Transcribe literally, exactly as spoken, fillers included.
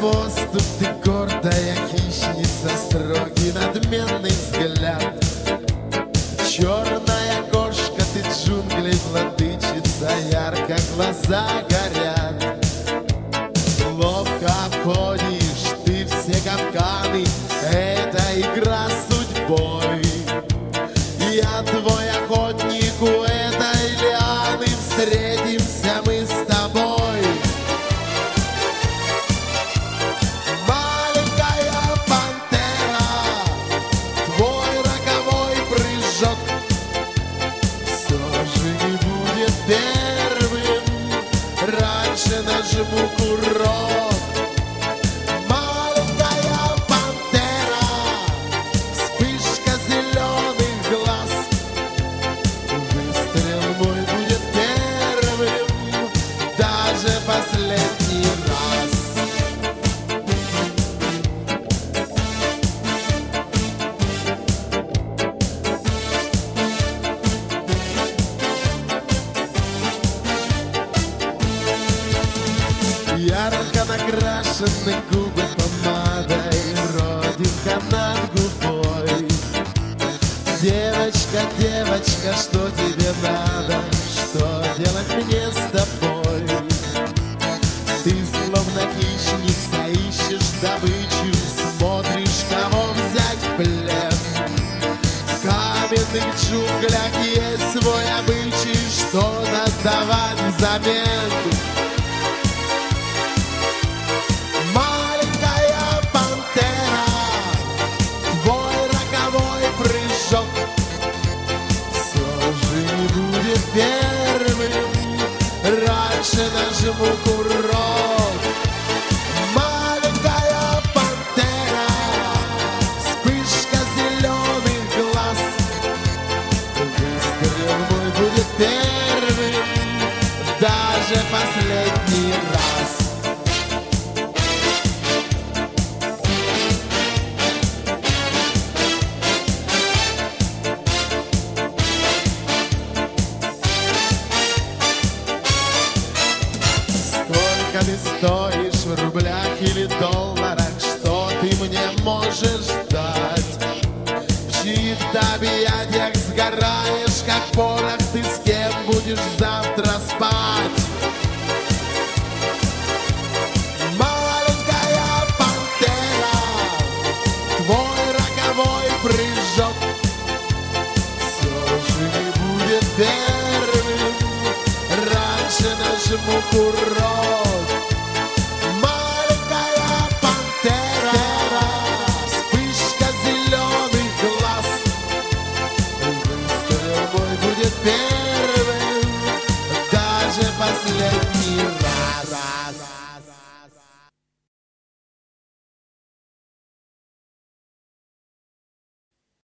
поступь, ты гордая хищница, строгий надменный взгляд. Черная кошка, ты джунглей владычица, ярко глаза горят. Ловко обходишь ты все капканы, это игра с судьбой. Я твой охотник у этой лианы, встретимся мы с тобой. Маленькая пантера, твой роковой прыжок все же не будет первым, раньше нажму курок. Маленькая пантера, вспышка зеленых глаз, выстрел мой будет первым, даже последний раз. Ярко накрашены губы помадой, родинка над губой. Девочка, девочка, что тебе надо? Что делать мне с тобой? Ты словно хищница, ищешь добычу, смотришь, кого взять в плен. В каменных джунглях есть свой обычай, что-то давать взамен. Маленькая пантера, твой роковой прыжок все же не будет первым, раньше нажму курок. Маленькая пантера, вспышка зеленых глаз, выстрел мой будет первым, даже последний раз. Сколько ты стоишь в рублях или долларах, что ты мне можешь дать? В чьих-то объятиях сгораешь, как порох, ты с кем будешь завтра спать? Маленькая пантера, твой роковой прыжок все же не будет первым, раньше нажму курок. Маленькая пантера, вспышка зеленых глаз, выстрел мой будет первым, даже последний